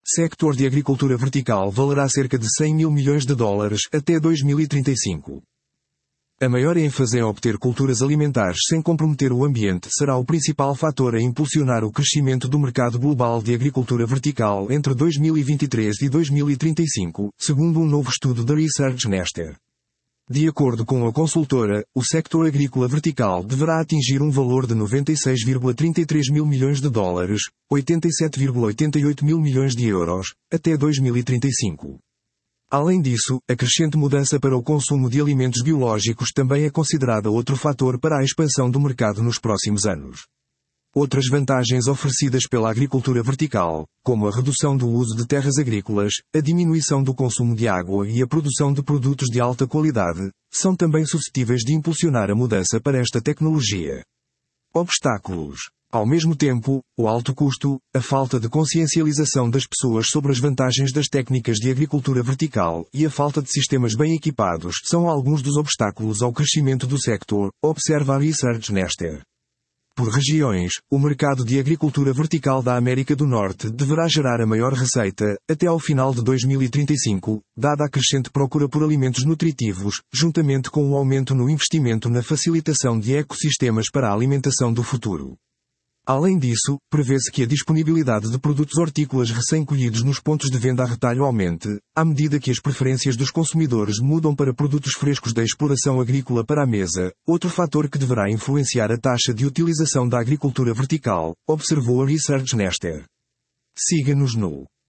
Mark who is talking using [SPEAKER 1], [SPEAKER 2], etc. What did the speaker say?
[SPEAKER 1] Sector de agricultura vertical valerá cerca de 100 mil milhões de dólares até 2035. A maior ênfase em obter culturas alimentares sem comprometer o ambiente será o principal fator a impulsionar o crescimento do mercado global de agricultura vertical entre 2023 e 2035, segundo um novo estudo da Research Nester. De acordo com a consultora, o sector agrícola vertical deverá atingir um valor de 96,33 mil milhões de dólares, 87,88 mil milhões de euros, até 2035. Além disso, a crescente mudança para o consumo de alimentos biológicos também é considerada outro fator para a expansão do mercado nos próximos anos. Outras vantagens oferecidas pela agricultura vertical, como a redução do uso de terras agrícolas, a diminuição do consumo de água e a produção de produtos de alta qualidade, são também suscetíveis de impulsionar a mudança para esta tecnologia. Obstáculos. Ao mesmo tempo, o alto custo, a falta de consciencialização das pessoas sobre as vantagens das técnicas de agricultura vertical e a falta de sistemas bem equipados são alguns dos obstáculos ao crescimento do sector, observa a Research Nester. Por regiões, o mercado de agricultura vertical da América do Norte deverá gerar a maior receita, até ao final de 2035, dada a crescente procura por alimentos nutritivos, juntamente com o aumento no investimento na facilitação de ecossistemas para a alimentação do futuro. Além disso, prevê-se que a disponibilidade de produtos hortícolas recém-colhidos nos pontos de venda a retalho aumente, à medida que as preferências dos consumidores mudam para produtos frescos da exploração agrícola para a mesa, outro fator que deverá influenciar a taxa de utilização da agricultura vertical, observou a Research Nester. Siga-nos no